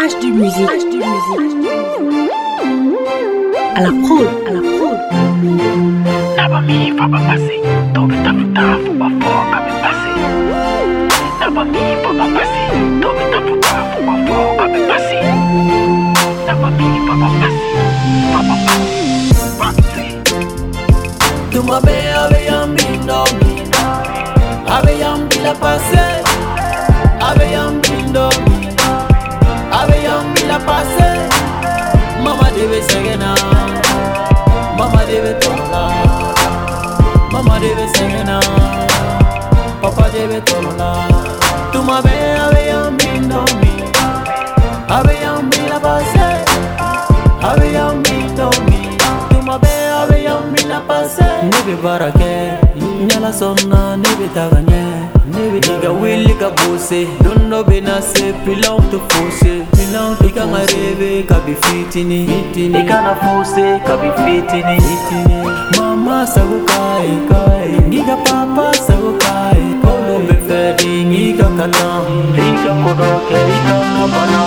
HD Musique. HD Musique. À la prod. Nabami va pas passer, tobe tafuta faut pas fort quand même passer. Nabami va pas passer, tobe tafuta faut pas fort quand même passer. Nabami va pas passer. Tu m'avais avec un bindo, avec un bila passé, avec un bindo, avec un bila passé. Mama deve segena, mama deve tola, mama deve segena, papa deve tola. Tu m'avais avec un bindo, avec un bila passé, avec un bindo. Tu m'avais avec un bila passé. Nebe barake, nyala sonna nebe tagane, nebe diga willi ka bose, dondo benase pilau to fose, pilau ika ngareve kabi fitini, ika na fose kabi fitini. Mama sagukai kai, niga papa sagukai, kolo befedi niga katan, ika kodoke ika nabana.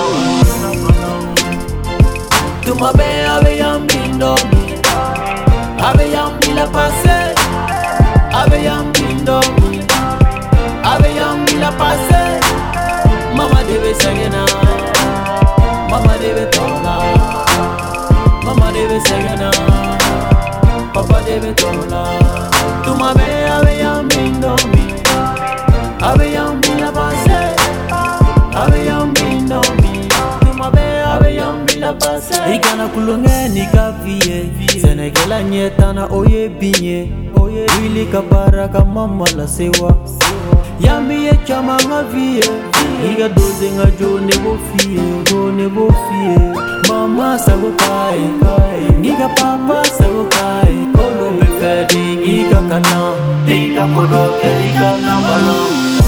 Tu m'avais avec un bindo, avec un bila passé, avec un bindo, avec un bila passé. Mama deve segena, mama deve tola, mama deve segena, papa deve tola. Tu m'avais avec un bindo, avec un bila passé, avec un bindo. Tu m'avais avec un bila passé. Ikana kulunge nikavie, senegela nyetana oye binye, oye wili kabara kama mala sewa. Yambi ye chama nga vie, iga doze nga jone bo fie. Mama sago kai, niga papa sago kai, kolo befedi iga kana, iga kodoke iga nambala.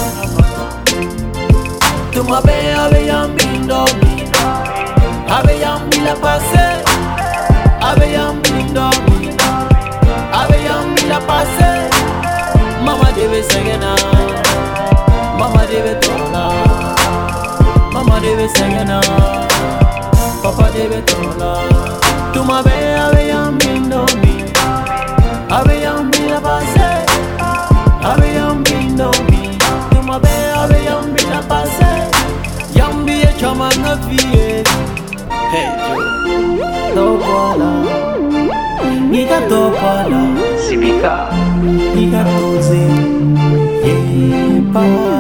Tu m'avais avec un bindo, avec un bila passé, avec un bindo, avec un bila passé. Mama deve segena, mama deve tola, mama deve segena, papa deve tola. Tu m'avais avec un bindo, avec un bila passé, avec un bindo. Tu m'avais avec un bila passé. Yambi e chama na vie. Hey Joe, topala, niga topala, Sibika, niga toze, pa.